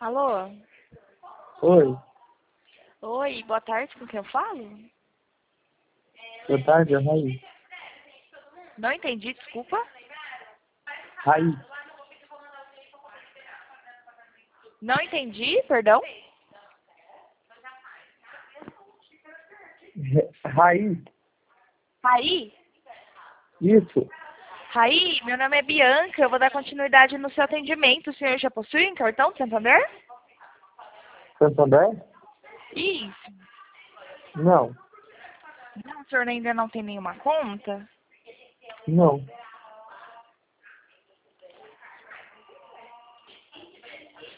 Alô? Oi, Oi, boa tarde, com quem eu falo? boa tarde, é Raí. Não entendi, desculpa. Raí, Não entendi, perdão. Raí, Raí? isso, Raí, meu nome é Bianca, eu vou dar continuidade no seu atendimento. O senhor já possui um cartão do Santander? Santander? Isso. Não, Não, o senhor ainda não tem nenhuma conta? não.